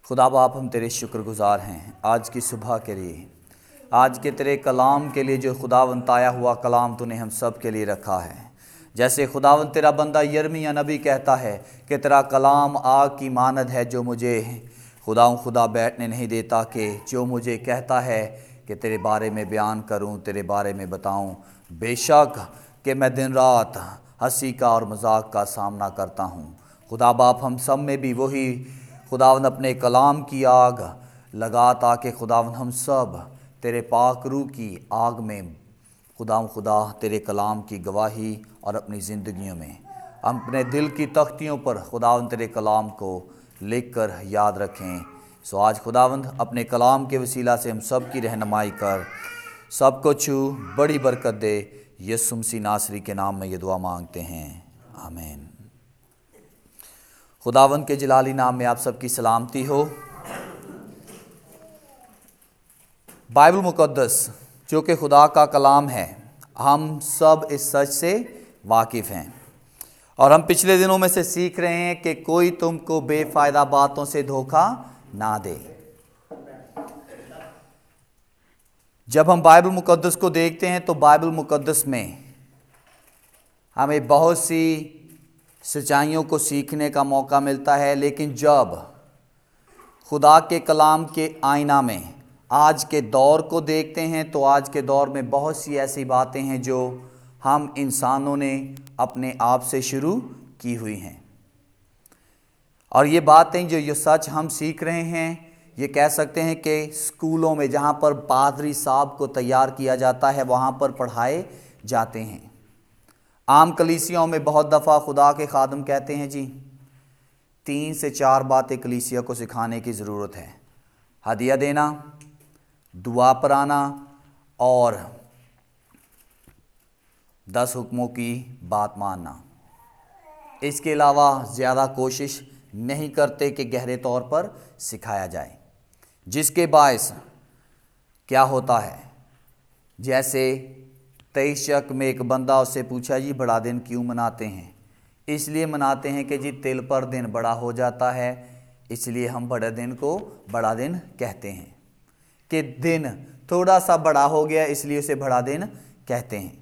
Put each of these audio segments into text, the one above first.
खुदा बाप, हम तेरे शुक्रगुजार हैं आज की सुबह के लिए, आज के तेरे कलाम के लिए जो खुदावंद ताया हुआ कलाम तूने हम सब के लिए रखा है। जैसे खुदावंद तेरा बंदा यिर्मयाह नबी कहता है कि तेरा कलाम आग की मानद है जो मुझे खुदा बैठने नहीं देता, कि जो मुझे कहता है कि तेरे बारे में बयान करूं, तेरे बारे में बताऊं। बेशक कि मैं दिन रात हंसी का और मजाक का सामना करता हूं। खुदा बाप, हम सब में भी वही खुदावंद अपने कलाम की आग लगा, ताकि खुदावंद हम सब तेरे पाक रूह की आग में खुदा तेरे कलाम की गवाही और अपनी ज़िंदगियों में हम अपने दिल की तख्तियों पर खुदावंद तेरे कलाम को लिख कर याद रखें। सो आज खुदावंद अपने कलाम के वसीला से हम सब की रहनुमाई कर, सबको छू बड़ी बरकत दे। यीशु मसीह नासरी के नाम में ये दुआ मांगते हैं, आमीन। खुदावंद के जलाली नाम में आप सबकी सलामती हो। बाइबल मुकद्दस जो कि खुदा का कलाम है, हम सब इस सच से वाकिफ़ हैं और हम पिछले दिनों में से सीख रहे हैं कि कोई तुमको बेफ़ायदा बातों से धोखा ना दे। जब हम बाइबल मुकद्दस को देखते हैं तो बाइबल मुकद्दस में हमें बहुत सी सच्चाइयों को सीखने का मौका मिलता है, लेकिन जब खुदा के कलाम के आईना में आज के दौर को देखते हैं तो आज के दौर में बहुत सी ऐसी बातें हैं जो हम इंसानों ने अपने आप से शुरू की हुई हैं। और ये बातें जो ये सच हम सीख रहे हैं, ये कह सकते हैं कि स्कूलों में जहाँ पर पादरी साहब को तैयार किया जाता है वहाँ पर पढ़ाए जाते हैं। आम कलीसियाओं में बहुत दफ़ा खुदा के खादम कहते हैं जी 3 से 4 बातें कलीसिया को सिखाने की ज़रूरत है: हदिया देना, दुआ पर आना और 10 हुक्मों की बात मानना। इसके अलावा ज़्यादा कोशिश नहीं करते कि गहरे तौर पर सिखाया जाए, जिसके बायस क्या होता है, जैसे 23 शक में एक बंदा उससे पूछा, जी बड़ा दिन क्यों मनाते हैं? इसलिए मनाते हैं कि जी तिल पर दिन बड़ा हो जाता है, इसलिए हम बड़े दिन को बड़ा दिन कहते हैं, कि दिन थोड़ा सा बड़ा हो गया इसलिए उसे बड़ा दिन कहते हैं।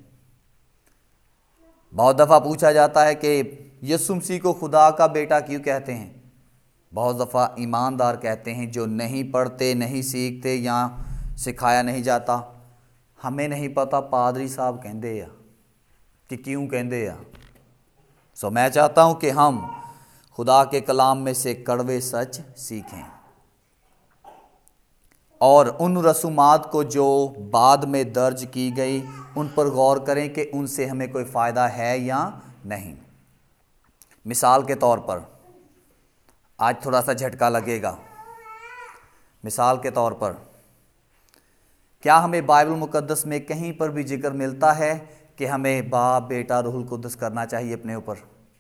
बहुत दफ़ा पूछा जाता है कि यीशु मसीह को खुदा का बेटा क्यों कहते हैं? बहुत दफ़ा ईमानदार कहते हैं जो नहीं पढ़ते, नहीं सीखते या सिखाया नहीं जाता, हमें नहीं पता पादरी साहब कहते या कि क्यों कहते या। सो मैं चाहता हूँ कि हम खुदा के कलाम में से कड़वे सच सीखें और उन रसूमात को जो बाद में दर्ज की गई उन पर गौर करें कि उनसे हमें कोई फ़ायदा है या नहीं। मिसाल के तौर पर, आज थोड़ा सा झटका लगेगा। मिसाल के तौर पर, क्या हमें बाइबल मुकद्दस में कहीं पर भी जिक्र मिलता है कि हमें बाप, बेटा, रूहुल कुद्दस करना चाहिए अपने ऊपर?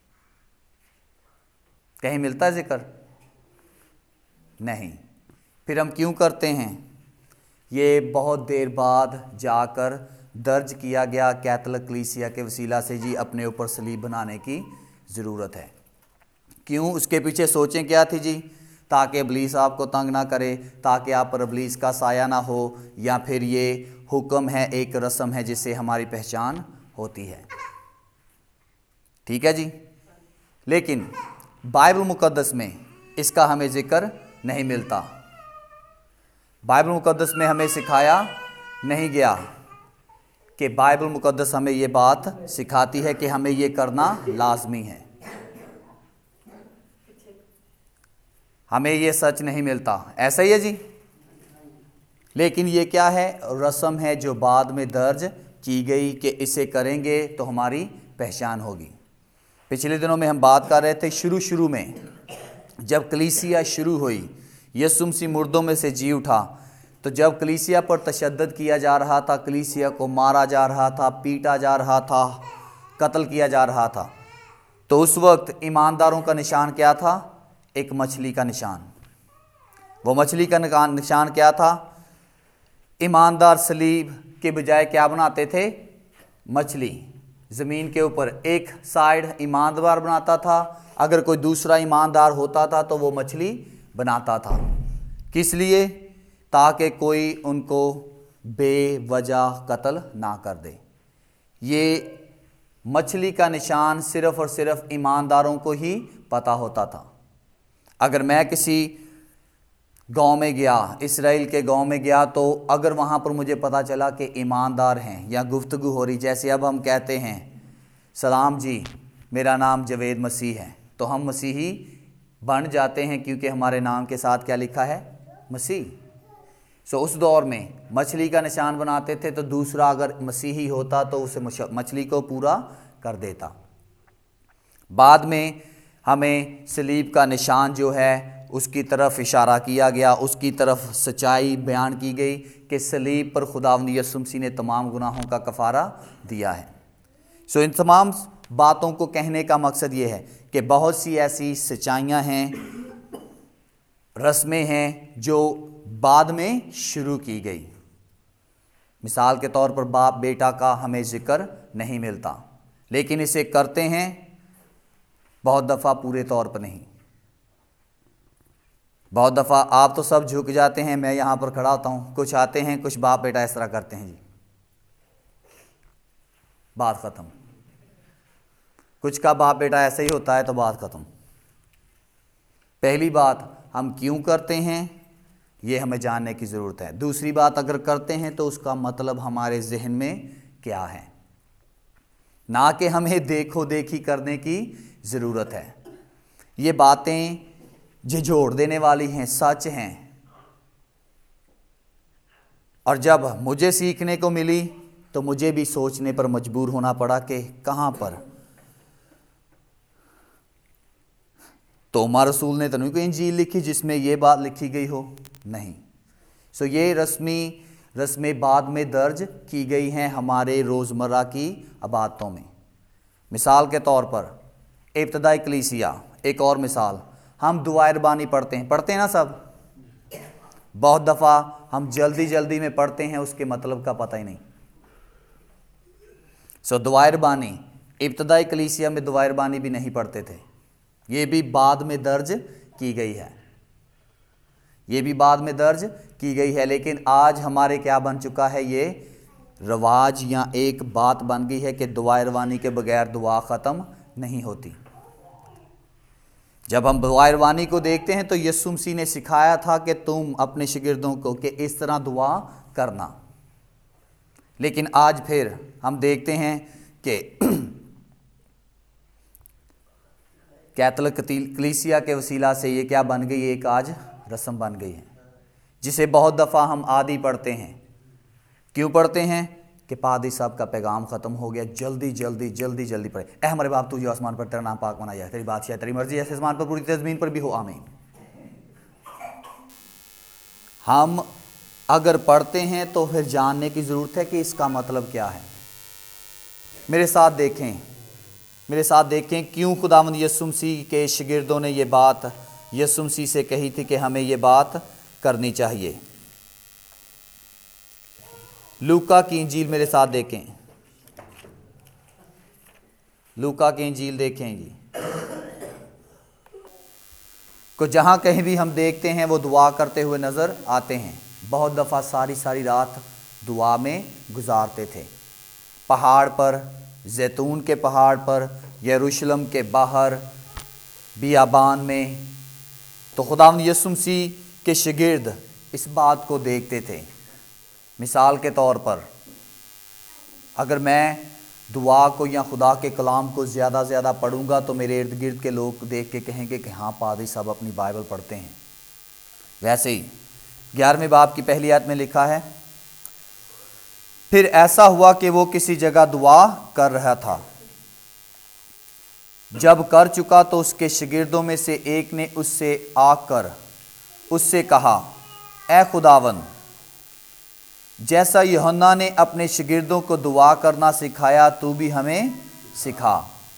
कहीं मिलता है जिक्र? नहीं। फिर हम क्यों करते हैं? ये बहुत देर बाद जाकर दर्ज किया गया कैथोलिक कलीसिया के वसीला से जी अपने ऊपर सलीब बनाने की ज़रूरत है। क्यों? उसके पीछे सोचें क्या थी जी? ताकि इब्लीस आपको तंग ना करे, ताकि आप पर इब्लीस का साया ना हो, या फिर ये हुक्म है, एक रस्म है जिससे हमारी पहचान होती है। ठीक है जी। लेकिन बाइबल मुकद्दस में इसका हमें जिक्र नहीं मिलता। बाइबल मुकद्दस में हमें सिखाया नहीं गया कि बाइबल मुकद्दस हमें ये बात सिखाती है कि हमें ये करना लाजमी है। हमें ये सच नहीं मिलता। ऐसा ही है जी। लेकिन ये क्या है? रस्म है जो बाद में दर्ज की गई कि इसे करेंगे तो हमारी पहचान होगी। पिछले दिनों में हम बात कर रहे थे शुरू में जब कलीसिया शुरू हुई, यीशु मसीह मुर्दों में से जी उठा, तो जब कलीसिया पर तशद्दद किया जा रहा था, कलीसिया को मारा जा रहा था, पीटा जा रहा था, कत्ल किया जा रहा था, तो उस वक्त ईमानदारों का निशान क्या था? एक मछली का निशान। वो मछली का निशान क्या था? ईमानदार सलीब के बजाय क्या बनाते थे? मछली। ज़मीन के ऊपर एक साइड ईमानदार बनाता था, अगर कोई दूसरा ईमानदार होता था तो वो मछली बनाता था। किस लिए? ताकि कोई उनको बेवजह कत्ल ना कर दे। ये मछली का निशान सिर्फ और सिर्फ ईमानदारों को ही पता होता था। अगर मैं किसी गांव में गया, इसराइल के गांव में गया, तो अगर वहाँ पर मुझे पता चला कि ईमानदार हैं या गुफ्तगू हो रही, जैसे अब हम कहते हैं सलाम जी मेरा नाम जवेद मसीह है, तो हम मसीही बन जाते हैं क्योंकि हमारे नाम के साथ क्या लिखा है? मसीह। सो उस दौर में मछली का निशान बनाते थे, तो दूसरा अगर मसीही होता तो उसे मछली को पूरा कर देता। बाद में हमें सलीब का निशान जो है उसकी तरफ इशारा किया गया, उसकी तरफ सच्चाई बयान की गई कि सलीब पर खुदावंद यीशु मसीह ने तमाम गुनाहों का कफ़ारा दिया है। सो इन तमाम बातों को कहने का मकसद ये है कि बहुत सी ऐसी सच्चाइयाँ हैं, रस्में हैं जो बाद में शुरू की गई। मिसाल के तौर पर बाप बेटा का हमें जिक्र नहीं मिलता, लेकिन इसे करते हैं बहुत दफ़ा पूरे तौर पर नहीं। बहुत दफ़ा आप तो सब झुक जाते हैं, मैं यहाँ पर खड़ा होता हूँ, कुछ आते हैं, कुछ बाप बेटा इस तरह करते हैं जी, बात ख़त्म। कुछ का बाप बेटा ऐसे ही होता है तो बात ख़त्म। पहली बात, हम क्यों करते हैं ये हमें जानने की ज़रूरत है। दूसरी बात, अगर करते हैं तो उसका मतलब हमारे जहन में क्या है, ना कि हमें देखो देखी करने की ज़रूरत है। ये बातें झिझोड़ देने वाली हैं, सच हैं। और जब मुझे सीखने को मिली तो मुझे भी सोचने पर मजबूर होना पड़ा कि कहाँ पर। तोमा रसूल ने तो नहीं कोई इंजील लिखी जिसमें ये बात लिखी गई हो, नहीं। सो ये रस्में बाद में दर्ज की गई हैं हमारे रोज़मर्रा की इबादतों में। मिसाल के तौर पर इब्तदाई कलीसिया, एक और मिसाल, हम दुआ रबानी पढ़ते हैं ना सब। बहुत दफ़ा हम जल्दी में पढ़ते हैं, उसके मतलब का पता ही नहीं। सो दुआ रबानी, इब्तदाई कलीसिया में दुआ रबानी भी नहीं पढ़ते थे, ये भी बाद में दर्ज की गई है, ये भी बाद में दर्ज की गई है। लेकिन आज हमारे क्या बन चुका है, ये रवाज या एक बात बन गई है कि दुआ रबानी के बगैर दुआ ख़त्म नहीं होती। जब हम दुआ रबानी को देखते हैं तो यीशु मसीह ने सिखाया था कि तुम अपने शागिर्दों को कि इस तरह दुआ करना। लेकिन आज फिर हम देखते हैं कि कैथोलिक कलीसिया के वसीला से ये क्या बन गई, एक आज रस्म बन गई है, जिसे बहुत दफ़ा हम आदि पढ़ते हैं। क्यों पढ़ते हैं? कि पादरी साहब का पैगाम ख़त्म हो गया, जल्दी पढ़े। ए हमारे बाप तू जो आसमान पर, तेरा नाम पाक मना जाए, तेरी बादशाह, तेरी मर्जी ऐसे आसमान पर पूरी तरह ज़मीन पर भी हो, आमीन। हम अगर पढ़ते हैं तो फिर जानने की ज़रूरत है कि इसका मतलब क्या है। मेरे साथ देखें क्यों खुदावंद यीशु मसीह के शागिर्दों ने ये बात यीशु मसीह से कही थी कि हमें ये बात करनी चाहिए। लूका की इंजील मेरे साथ देखें, लूका की इंजील देखें जी, को जहाँ कहीं भी हम देखते हैं वो दुआ करते हुए नज़र आते हैं। बहुत दफ़ा सारी रात दुआ में गुजारते थे, पहाड़ पर, जैतून के पहाड़ पर, यरूशलेम के बाहर, बियाबान में। तो खुदावंद यीशु मसीह के शागिर्द इस बात को देखते थे। मिसाल के तौर पर, अगर मैं दुआ को या खुदा के कलाम को ज़्यादा पढ़ूंगा तो मेरे इर्द गिर्द के लोग देख के कहेंगे कि हाँ पादरी साहब अपनी बाइबल पढ़ते हैं। वैसे ही 11वें बाब की पहली आयत में लिखा है, फिर ऐसा हुआ कि वो किसी जगह दुआ कर रहा था। जब कर चुका तो उसके शागिर्दों में से एक ने उससे आकर उससे कहा, ए खुदावन, जैसा यूहन्ना ने अपने शागिर्दों को दुआ करना सिखाया तू भी हमें सिखा।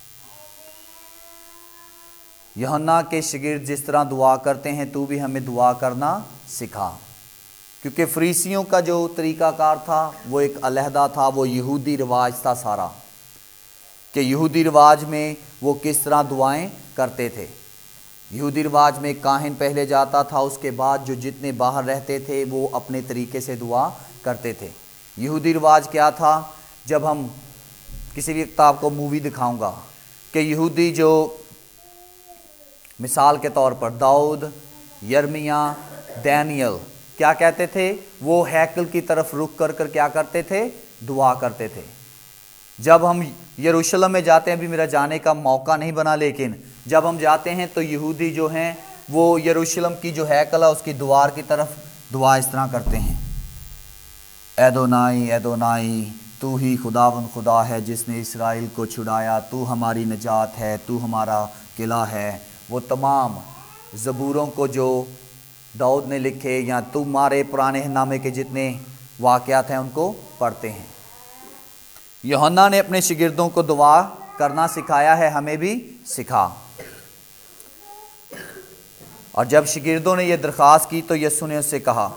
यूहन्ना के शागिर्द जिस तरह दुआ करते हैं तू भी हमें दुआ करना सिखा। क्योंकि फरीसियों का जो तरीक़ाकार था वो एक अलहदा था, वो यहूदी रिवाज था सारा, कि यहूदी रिवाज में वो किस तरह दुआएं करते थे। यहूदी रिवाज में काहिन पहले जाता था, उसके बाद जो जितने बाहर रहते थे वो अपने तरीके से दुआ करते थे। यहूदी रिवाज क्या था, जब हम किसी भी वक्त आपको मूवी दिखाऊंगा कि यहूदी जो मिसाल के तौर पर दाऊद, यर्मिया, डैनियल क्या कहते थे, वो हैकल की तरफ रुख कर कर क्या करते थे, दुआ करते थे। जब हम यरूशलेम में जाते हैं, अभी मेरा जाने का मौका नहीं बना, लेकिन जब हम जाते हैं तो यहूदी जो हैं वो यरूशलेम की जो हैकल है उसकी द्वार की तरफ दुआ इस तरह करते हैं, एदोनाई एदोनाई, तू ही खुदावन खुदा है जिसने इसराइल को छुड़ाया, तू हमारी निजात है, तू हमारा किला है। वो तमाम ज़बूरों को जो दाऊद ने लिखे या तुम्हारे पुराने नामे के जितने वाक़यात हैं उनको पढ़ते हैं। यूहन्ना ने अपने शिगिर्दों को दुआ करना सिखाया है, हमें भी सिखा। और जब शिगिर्दों ने यह दरख्वास्त की तो यीशु ने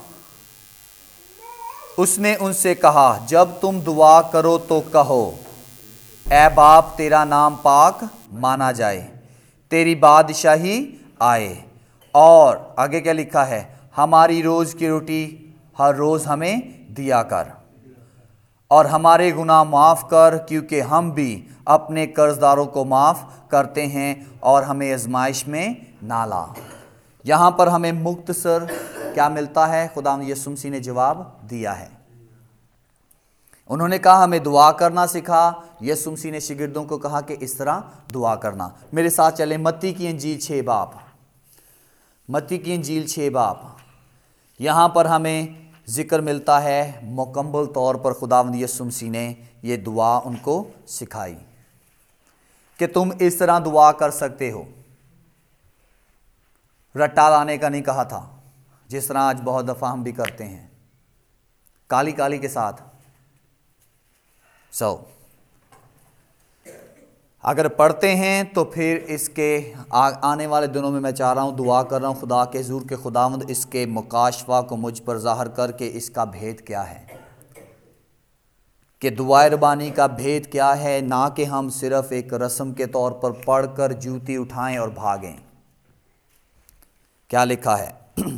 उसने उनसे कहा, जब तुम दुआ करो तो कहो, ऐ बाप तेरा नाम पाक माना जाए, तेरी बादशाही आए, और आगे क्या लिखा है, हमारी रोज़ की रोटी हर रोज़ हमें दिया कर, और हमारे गुनाह माफ़ कर क्योंकि हम भी अपने कर्जदारों को माफ़ करते हैं, और हमें आजमाइश में ना ला। यहाँ पर हमें मुख्तसर क्या मिलता है, खुदा यीशु मसीह ने जवाब दिया है। उन्होंने कहा हमें दुआ करना सिखा। यीशु मसीह ने शिगिर्दों को कहा कि इस तरह दुआ करना। मेरे साथ चले मत्ती की इंजील 6 बाब, मत्ती की इंजील 6 बाब। यहाँ पर हमें जिक्र मिलता है मुकम्मल तौर पर खुदावंद यीशु मसीह ने ये दुआ उनको सिखाई कि तुम इस तरह दुआ कर सकते हो। रट्टा लाने का नहीं कहा था, जिस तरह आज बहुत दफ़ा हम भी करते हैं काली काली के साथ। अगर पढ़ते हैं तो फिर इसके आने वाले दिनों में मैं चाह रहा हूँ, दुआ कर रहा हूँ खुदा के हुज़ूर के खुदावंद इसके मुकाशफा को मुझ पर ज़ाहिर करके इसका भेद क्या है, कि दुआ रबानी का भेद क्या है, ना कि हम सिर्फ़ एक रस्म के तौर पर पढ़ कर जूती उठाएं और भागें। क्या लिखा है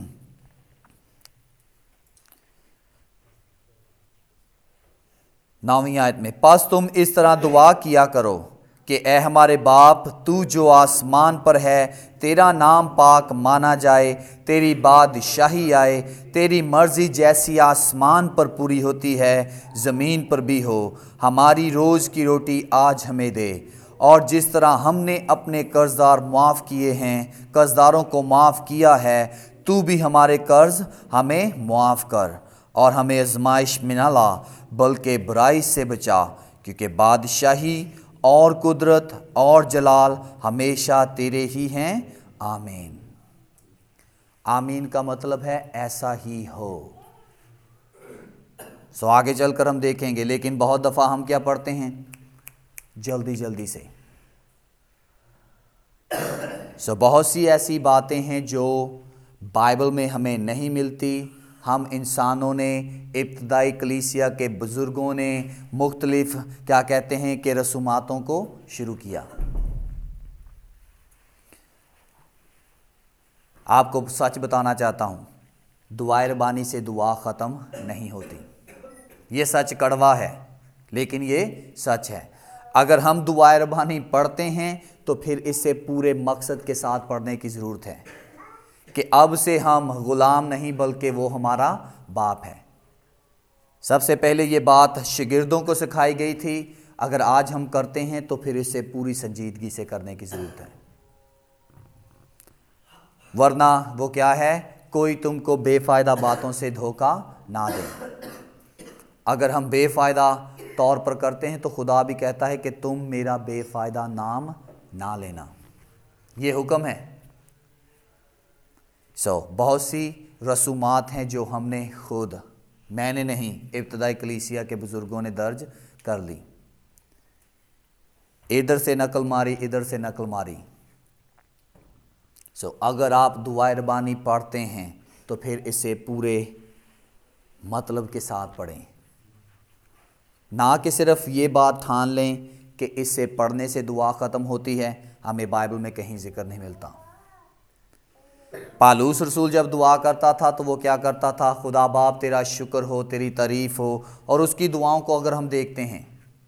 9वीं आयत में, पास तुम इस तरह दुआ किया करो कि ए हमारे बाप, तू जो आसमान पर है, तेरा नाम पाक माना जाए, तेरी बादशाही आए, तेरी मर्जी जैसी आसमान पर पूरी होती है ज़मीन पर भी हो। हमारी रोज़ की रोटी आज हमें दे, और जिस तरह हमने अपने कर्जदार माफ़ किए हैं, कर्जदारों को माफ़ किया है, तू भी हमारे कर्ज हमें माफ़ कर, और हमें आजमाइश में न ला बल्कि बुराई से बचा, क्योंकि बादशाही और कुदरत और जलाल हमेशा तेरे ही हैं। आमीन। आमीन का मतलब है ऐसा ही हो। आगे चलकर हम देखेंगे, लेकिन बहुत दफ़ा हम क्या पढ़ते हैं जल्दी जल्दी से। बहुत सी ऐसी बातें हैं जो बाइबल में हमें नहीं मिलती। हम इंसानों ने, इब्तदाई कलीसिया के बुज़ुर्गों ने मुख्तलिफ क्या कहते हैं कि रसूमातों को शुरू किया। आपको सच बताना चाहता हूँ, दुआ रबानी से दुआ ख़त्म नहीं होती। ये सच कड़वा है लेकिन ये सच है। अगर हम दुआ रबानी पढ़ते हैं तो फिर इससे पूरे मकसद के साथ पढ़ने की ज़रूरत है कि अब से हम ग़ुलाम नहीं बल्कि वो हमारा बाप है। सबसे पहले ये बात शिगिर्दों को सिखाई गई थी। अगर आज हम करते हैं तो फिर इसे पूरी संजीदगी से करने की ज़रूरत है, वरना वो क्या है, कोई तुमको बेफ़ायदा बातों से धोखा ना दे। अगर हम बेफ़ायदा तौर पर करते हैं तो खुदा भी कहता है कि तुम मेरा बेफ़ायदा नाम ना लेना, ये हुक्म है। बहुत सी रसूमात हैं जो हमने खुद, मैंने नहीं, इब्तदाई कलीसिया के बुज़ुर्गों ने दर्ज कर ली। इधर से नकल मारी, इधर से नकल मारी। अगर आप दुआ रबानी पढ़ते हैं तो फिर इसे पूरे मतलब के साथ पढ़ें, ना कि सिर्फ ये बात ठान लें कि इससे पढ़ने से दुआ ख़त्म होती है। हमें बाइबल में कहीं जिक्र नहीं मिलता। पालूस रसूल जब दुआ करता था तो वो क्या करता था? खुदा बाप तेरा शुक्र हो, तेरी तारीफ़ हो। और उसकी दुआओं को अगर हम देखते हैं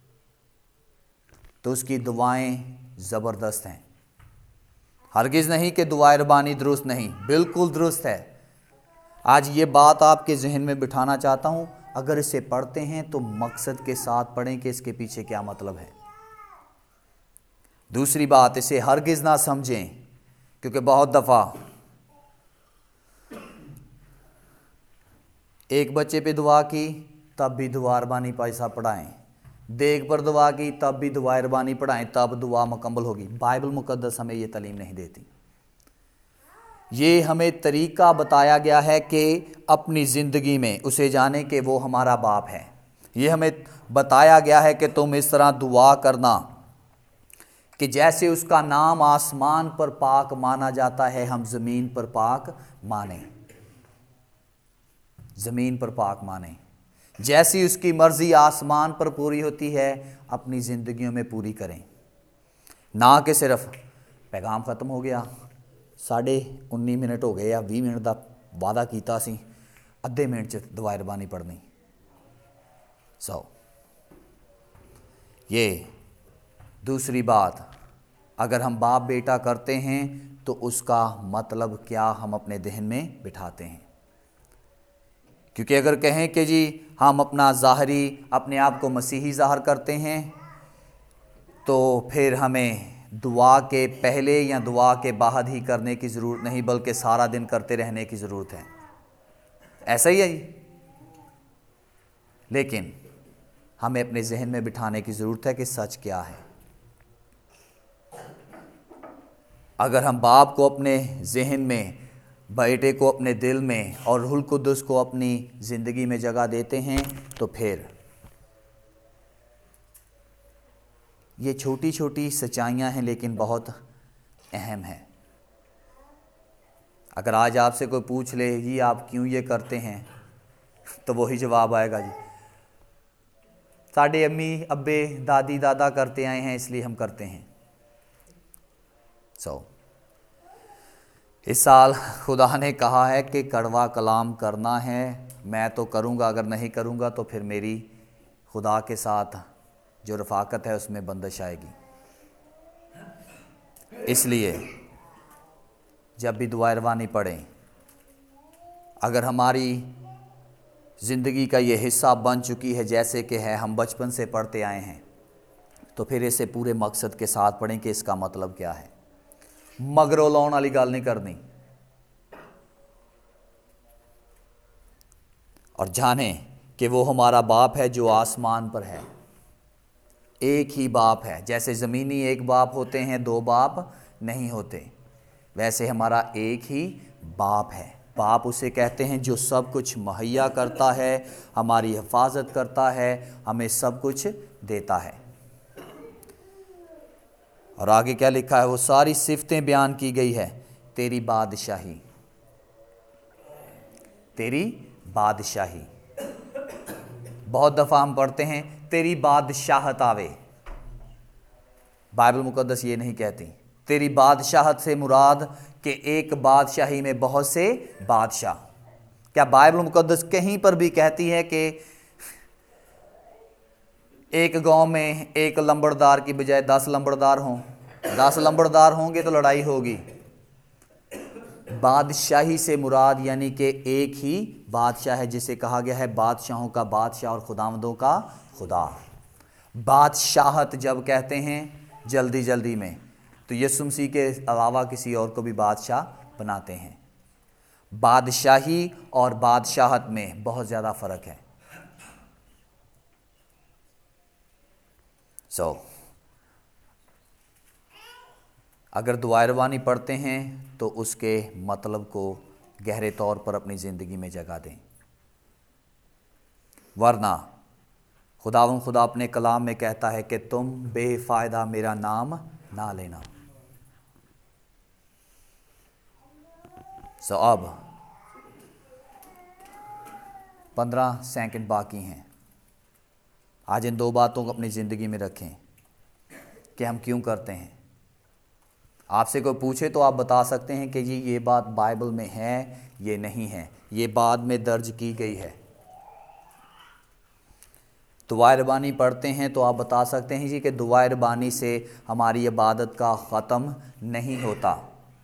तो उसकी दुआएं ज़बरदस्त हैं। हरगिज़ नहीं कि दुआ रबानी दुरुस्त नहीं, बिल्कुल दुरुस्त है। आज ये बात आपके जहन में बिठाना चाहता हूँ, अगर इसे पढ़ते हैं तो मकसद के साथ पढ़ें कि इसके पीछे क्या मतलब है। दूसरी बात, इसे हरगिज़ ना समझें, क्योंकि बहुत दफ़ा एक बच्चे पे दुआ की तब भी दुआ रबानी पैसा पढ़ाएं, देग पर दुआ की तब भी दुआ रबानी पढ़ाएं, तब दुआ मुकम्मल होगी। बाइबल मुकद्दस हमें ये तालीम नहीं देती। ये हमें तरीका बताया गया है कि अपनी ज़िंदगी में उसे जाने कि वो हमारा बाप है। ये हमें बताया गया है कि तुम इस तरह दुआ करना कि जैसे उसका नाम आसमान पर पाक माना जाता है, हम ज़मीन पर पाक माने, ज़मीन पर पाक माने। जैसी उसकी मर्ज़ी आसमान पर पूरी होती है, अपनी ज़िंदगियों में पूरी करें। ना कि सिर्फ पैगाम ख़त्म हो गया, 19.5 मिनट हो गए या 20 मिनट का वादा किया सी, अद्धे मिनट च दुआ रबानी पढ़नी। ये दूसरी बात, अगर हम बाप बेटा करते हैं तो उसका मतलब क्या हम अपने जहन में बिठाते हैं। क्योंकि अगर कहें कि जी हम अपना ज़ाहरी अपने आप को मसीही ज़ाहिर करते हैं, तो फिर हमें दुआ के पहले या दुआ के बाद ही करने की ज़रूरत नहीं, बल्कि सारा दिन करते रहने की ज़रूरत है। ऐसा ही है जी। लेकिन हमें अपने जहन में बिठाने की ज़रूरत है कि सच क्या है। अगर हम बाप को अपने जहन में, बेटे को अपने दिल में और रूहुल कुद्दुस को अपनी ज़िंदगी में जगह देते हैं, तो फिर ये छोटी छोटी सच्चाइयाँ हैं लेकिन बहुत अहम हैं। अगर आज आपसे कोई पूछ ले जी आप क्यों ये करते हैं, तो वही जवाब आएगा जी साढ़े अम्मी अब्बे दादी दादा करते आए हैं इसलिए हम करते हैं। इस साल खुदा ने कहा है कि कड़वा कलाम करना है, मैं तो करूँगा, अगर नहीं करूँगा तो फिर मेरी खुदा के साथ जो रफ़ाकत है उसमें बंदिश आएगी। इसलिए जब भी दुआ रवानी पढ़ें, अगर हमारी ज़िंदगी का ये हिस्सा बन चुकी है जैसे कि है, हम बचपन से पढ़ते आए हैं, तो फिर इसे पूरे मकसद के साथ पढ़ें कि इसका मतलब क्या है। मगरों लाउण वाली गल नहीं करनी। और जानें कि वो हमारा बाप है जो आसमान पर है। एक ही बाप है। जैसे ज़मीनी एक बाप होते हैं, दो बाप नहीं होते, वैसे हमारा एक ही बाप है। बाप उसे कहते हैं जो सब कुछ मुहैया करता है, हमारी हिफाजत करता है, हमें सब कुछ देता है। और आगे क्या लिखा है, वो सारी सिफतें बयान की गई है। तेरी बादशाही, तेरी बादशाही। बहुत दफ़ा हम पढ़ते हैं तेरी बादशाहत आवे, बाइबल मुकद्दस ये नहीं कहती। तेरी बादशाहत से मुराद कि एक बादशाही में बहुत से बादशाह। क्या बाइबल मुकद्दस कहीं पर भी कहती है कि एक गांव में एक लंबड़दार की बजाय 10 लंबड़दार हों? 10 लंबड़दार होंगे तो लड़ाई होगी। बादशाही से मुराद यानी कि एक ही बादशाह है, जिसे कहा गया है बादशाहों का बादशाह और खुदावंदों का खुदा। बादशाहत जब कहते हैं जल्दी जल्दी में, तो यीशु मसीह के अलावा किसी और को भी बादशाह बनाते हैं। बादशाही और बादशाहत में बहुत ज़्यादा फ़र्क है। अगर दुआ रवानी पढ़ते हैं तो उसके मतलब को गहरे तौर पर अपनी ज़िंदगी में जगह दें, वरना खुदा अपने कलाम में कहता है कि तुम बेफ़ायदा मेरा नाम ना लेना। अब 15 सेकंड बाकी हैं। आज इन 2 बातों को अपनी ज़िंदगी में रखें कि हम क्यों करते हैं। आपसे कोई पूछे तो आप बता सकते हैं कि जी ये बात बाइबल में है, ये नहीं है, ये बाद में दर्ज की गई है। दुआए रबानी पढ़ते हैं तो आप बता सकते हैं जी कि दुआए रबानी से हमारी इबादत का ख़त्म नहीं होता।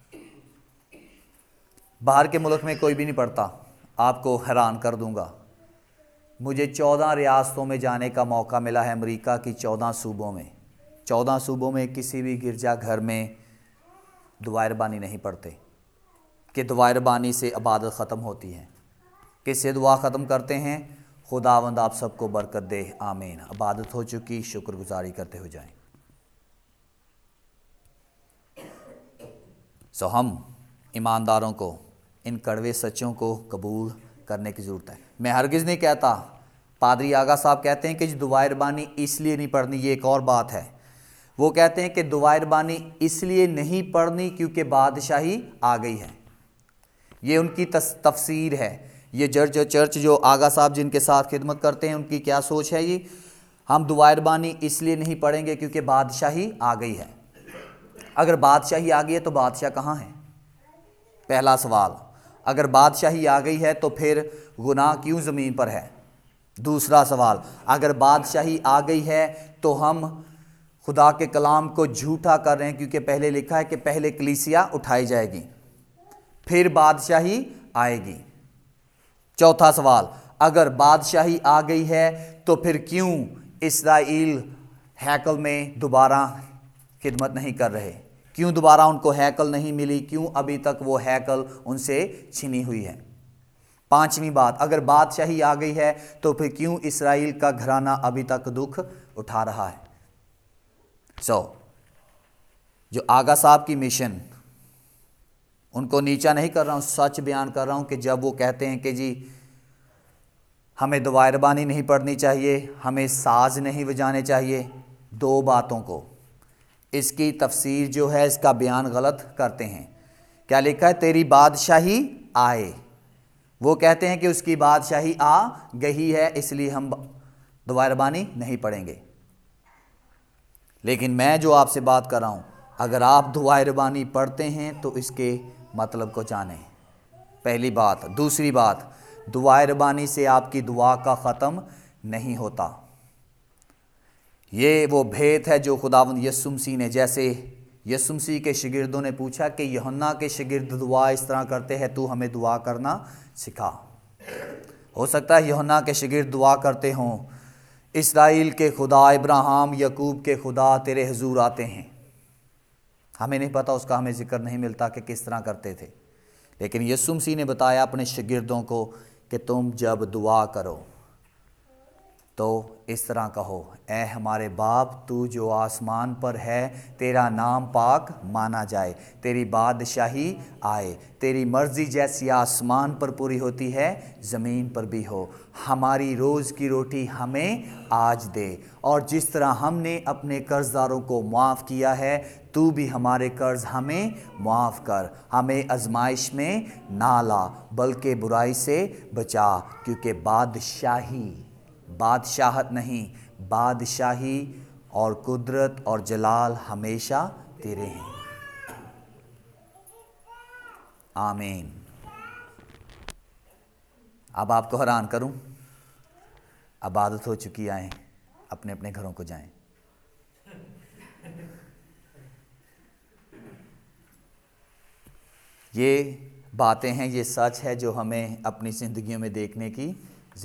बाहर के मुल्क में कोई भी नहीं पढ़ता। आपको हैरान कर दूंगा, मुझे 14 रियासतों में जाने का मौका मिला है, अमेरिका की 14 सूबों में। 14 सूबों में किसी भी गिरजा घर में दुआए रबानी नहीं पढ़ते कि दुआए रबानी से इबादत ख़त्म होती है। किससे दुआ ख़त्म करते हैं? खुदावंद आप सबको बरकत दे, आमीन। इबादत हो चुकी, शुक्रगुजारी करते हुए जाएं। हम ईमानदारों को इन कड़वे सच्चों को कबूल करने की ज़रूरत है। मैं हरगिज़ नहीं कहता, पादरी आगा साहब कहते हैं कि दुआए रबानी इसलिए नहीं पढ़नी, ये एक और बात है। वो कहते हैं कि दुआए रबानी इसलिए नहीं पढ़नी क्योंकि बादशाही आ गई है। ये उनकी तफसीर है। ये चर्च जो आगा साहब जिनके साथ खिदमत करते हैं, उनकी क्या सोच है? ये हम दुआए रबानी इसलिए नहीं पढ़ेंगे क्योंकि बादशाही आ गई है। अगर बादशाही आ गई है तो बादशाह कहाँ है? पहला सवाल। अगर बादशाही आ गई है तो फिर गुनाह क्यों ज़मीन पर है? दूसरा सवाल। अगर बादशाही आ गई है तो हम खुदा के कलाम को झूठा कर रहे हैं, क्योंकि पहले लिखा है कि पहले कलीसिया उठाई जाएगी फिर बादशाही आएगी। चौथा सवाल। अगर बादशाही आ गई है तो फिर क्यों इस्राएल हैकल में दोबारा खिदमत नहीं कर रहे? क्यों दोबारा उनको हैकल नहीं मिली? क्यों अभी तक वो हैकल उनसे छिनी हुई है? पांचवी बात, अगर बादशाही आ गई है तो फिर क्यों इस्राएल का घराना अभी तक दुख उठा रहा है? जो आगा साहब की मिशन, उनको नीचा नहीं कर रहा हूँ, सच बयान कर रहा हूँ कि जब वो कहते हैं कि जी हमें दुआए रबानी नहीं पढ़नी चाहिए, हमें साज नहीं बजाने चाहिए, दो बातों को इसकी तफसीर जो है, इसका बयान गलत करते हैं। क्या लिखा है? तेरी बादशाही आए। वो कहते हैं कि उसकी बादशाही आ गई है, इसलिए हम दुआए रबानी नहीं पढ़ेंगे। लेकिन मैं जो आपसे बात कर रहा हूँ, अगर आप दुआए रबानी पढ़ते हैं तो इसके मतलब को जानें, पहली बात। दूसरी बात, दुआए रबानी से आपकी दुआ का ख़त्म नहीं होता। ये वो भेद है जो खुदावंद यीशु मसीह ने, जैसे यीशु मसीह के शागिर्दों ने पूछा कि यूहन्ना के शागिर्द दुआ इस तरह करते हैं, तू हमें दुआ करना सिखा। हो सकता है यूहन्ना के शागिर्द दुआ करते हों, इस्राएल के खुदा, इब्राहिम याकूब के खुदा तेरे हुजूर आते हैं। हमें नहीं पता, उसका हमें जिक्र नहीं मिलता कि किस तरह करते थे। लेकिन यीशु मसीह ने बताया अपने शागिर्दों को कि तुम जब दुआ करो तो इस तरह कहो, ऐ हमारे बाप तू जो आसमान पर है, तेरा नाम पाक माना जाए, तेरी बादशाही आए, तेरी मर्ज़ी जैसी आसमान पर पूरी होती है ज़मीन पर भी हो। हमारी रोज़ की रोटी हमें आज दे, और जिस तरह हमने अपने कर्ज़दारों को माफ़ किया है, तू भी हमारे कर्ज़ हमें माफ़ कर। हमें आजमाइश में ना ला, बल्कि बुराई से बचा, क्योंकि बादशाहत नहीं, बादशाही और कुदरत और जलाल हमेशा तेरे हैं। आमीन। अब आपको हैरान करूं, इबादत हो चुकी, आए अपने अपने घरों को जाएं। ये बातें हैं, ये सच है जो हमें अपनी ज़िंदगियों में देखने की